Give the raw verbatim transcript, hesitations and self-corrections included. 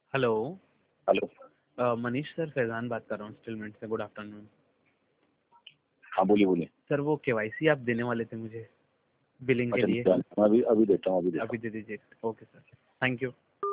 Hello. Hello. Uh, Manish sir, Faizan बात कर रहा हूँ स्टिलमेंट से। Good afternoon. हाँ बोलिए बोलिए। सर वो केवाईसी आप देने वाले थे मुझे बिलिंग के अच्छा लिए। मैं अभी अभी देता हूँ अभी देता अभी हूँ। दे दीजिए। Okay sir, thank you.